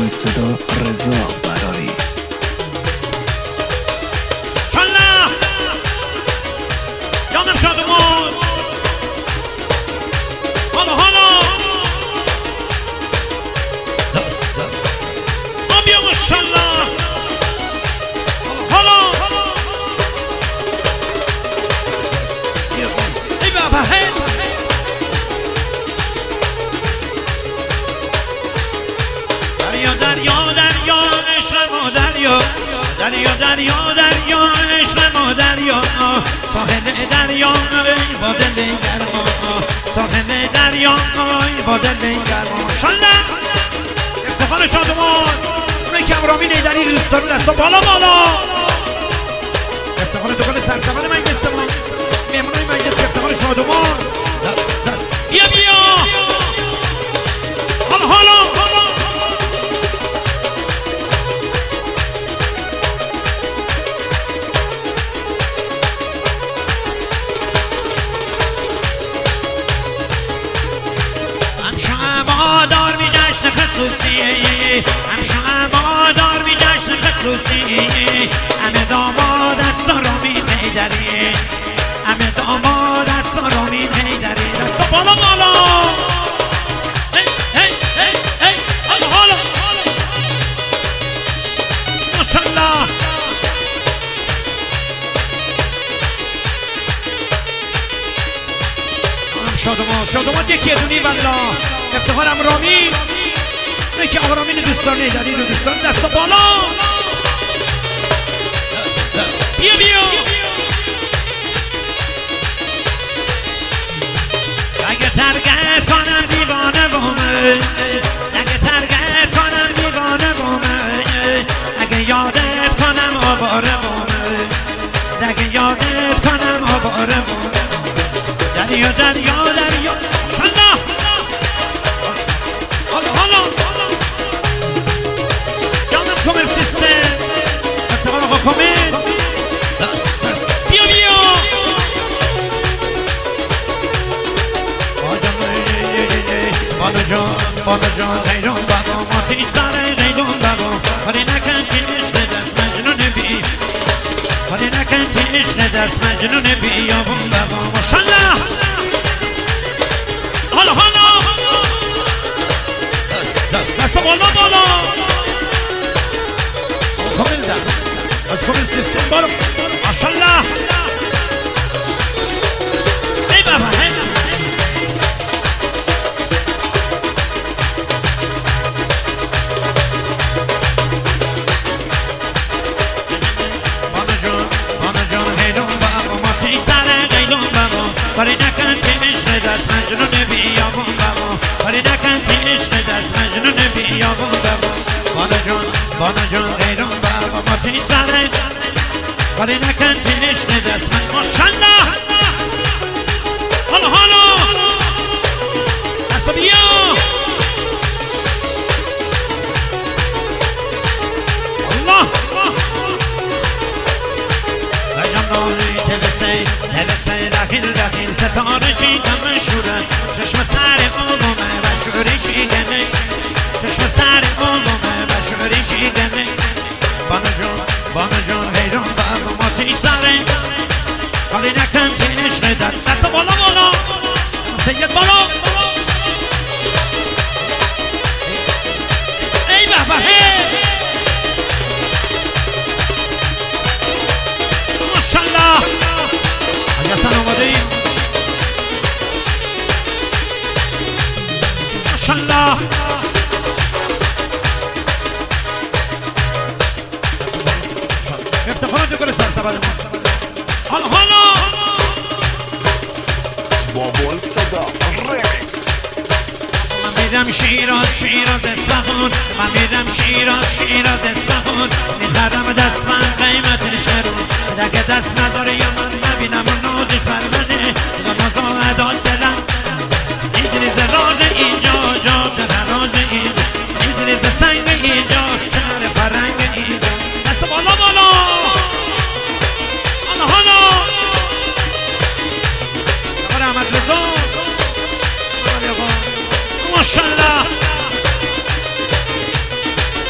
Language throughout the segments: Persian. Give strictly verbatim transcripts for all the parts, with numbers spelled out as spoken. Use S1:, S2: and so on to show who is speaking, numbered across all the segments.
S1: صدا رضا براری.
S2: کلا یادم شادمون حالا حالا آبیا ماشالله حالا حالا ای بابا هی دریا دریا دریا عشق ما دریا دریا دریا دریا عشق ما دریا ساحل دریا ای با دل گرما ساحل دریا ای با دل گرما ماشالله افتخار شادمان اونه که امرامی نیدری دوست دارو دستا بالا بالا افتخار دکان سرسفر مجلس ما مهمانای مجلس افتخار شادمان دست دست بیا بیا حالا حالا حالا دار می جشن خصوصی هم شما دار می جشن خصوصی همه داماد از سارامی پیدری همه داماد از سارامی پیدری دستا بالا بالا هی هی هی هی حالا حالا ماشالله شادمان شادمان یکی دونی والله افتخار امرامی نه که امرامی دوستان نیداری رو دوستان دستا بالا بیا بیا اگه ترگت کنم دیوانه بومه اگه ترگت کنم دیوانه بومه اگه یادت کنم آواره بومه اگه یادت کنم آواره بومه دریا دریا دریا شالله حالا حالا یادم کامل سیستم افتخار آقا کامل دست دست بیا بیا بالا جان بالا جان غیرون بابا ما تی سر غیرون بابا کاری نکن که عشق دست مجنون بی کاری نکن که عشق دست مجنون بی یابون بابا ماشالله حالا حالا دست بالا بالا کامل دست از کامل سیستم بارو ماشالله ای بابا ای بالا جان بالا جان هیلون بابا ما تی سر غیلون بابا کاری نکن که عشق دست مجنون بیابون بابا کاری نکن که عشق دست مجنون بیابون بابا بالا جان بالا جان غیرون بابا ما تی سر کاری نکن که عشق دست من ماشالله حالا حالا دستا بیا الله رجم ناری تبسه تبسه دخیل دخیل ستاره چیدم مشوره چشم سر قلومه و شوری شیدنه چشم سر قلومه و شوری شیدنه بانا جان بانا جان حیران بابا ما تی سره کاری نکن که عشق دست دست بالا بالا سید بالا ای بابا هی ماشالله اگه سن اومده ایم ماشالله افتخارات گل سرسبد ما حالا حالا
S1: بابول صدا ریمیکس.
S2: من میرم شیراز شیراز اصفهان من میرم شیراز شیراز اصفهان میخرم دست من قیمتش کرون اگه دست نداره یا من نبینم و نازش بر منه نازا عدال دلم این ریز راز اینجا جا در راز اینجا این ریز سنگ اینجا شهر فرنگ اینجا دست بالا بالا حالا حالا آقا رحمت رضا ماشالله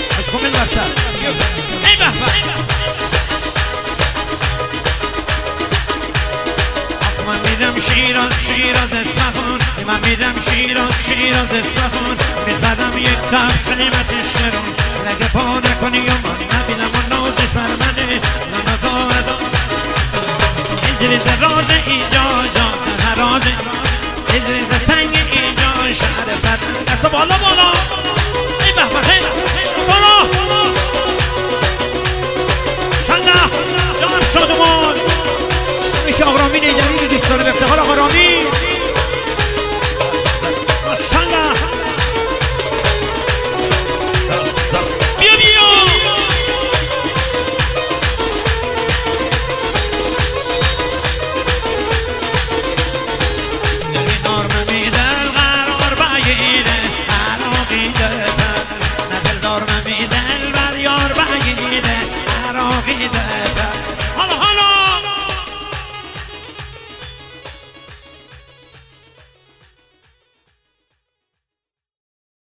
S2: من میرم شیراز شیراز اصفهان من میرم شیراز شیراز اصفهان میخرم یک کفش قیمتش گرون لگه پا نکنی و من نبینم و نازش بر منه نازاردا ازریز راز اینجا جان هراده ازریز سنگ اینجا شهر فتن دست بالا بالا ای به به خیلی بالا شنده جانم شادمان یکی آقرامی نیدری رو دوست داره به افتخار آقرامی